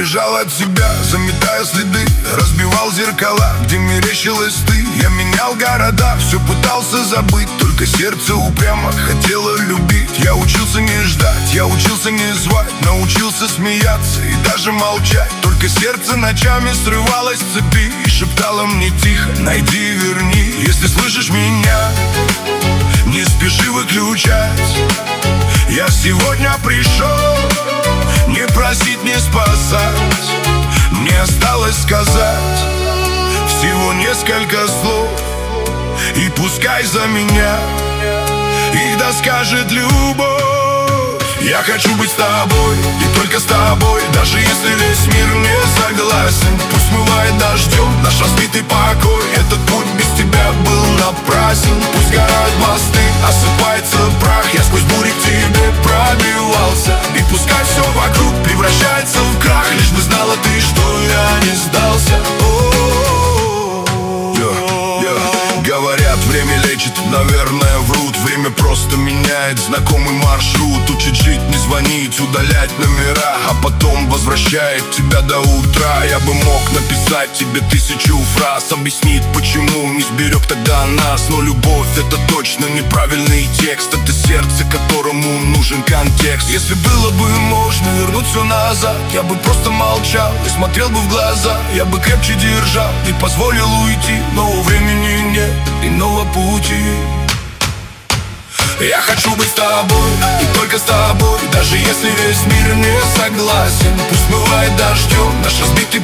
бежал от себя, заметая следы, разбивал зеркала, где мерещилась ты. Я менял города, все пытался забыть, только сердце упрямо хотело любить. Я учился не ждать, я учился не звать, научился смеяться и даже молчать. Только сердце ночами срывалось с цепи и шептало мне тихо: найди и верни. Если слышишь меня, не спеши выключать. Я сегодня пришел не просить, не спасать. Мне осталось сказать всего несколько слов, и пускай за меня их доскажет любовь. Я хочу быть с тобой, и только с тобой, даже если весь мир не согласен. Пусть смывает дождем наш разбитый покой, этот путь без тебя был напрасен. Пусть горят мосты, осыпается прах, я сквозь бури к тебе пробивался. И пускай все вокруг превращается в крах, лишь бы знала ты, что я не сдался. Говорят, время лечит, наверное, врут. Время просто меняет знакомый маршрут. Учит жить, не звонить, удалять номера, а потом возвращает тебя до утра. Я бы мог написать тебе 1000 фраз, объяснить, почему не сберег тогда нас. Но любовь — это точно неправильный текст, это сердце, которому нужен контекст. Если было бы можно вернуть все назад, я бы просто молчал и смотрел бы в глаза. Я бы крепче держал и позволил уйти, но у времени нет иного пути. Я хочу быть с тобой, и только с тобой, даже если весь мир не согласен. Пусть смывает дождем наш разбитый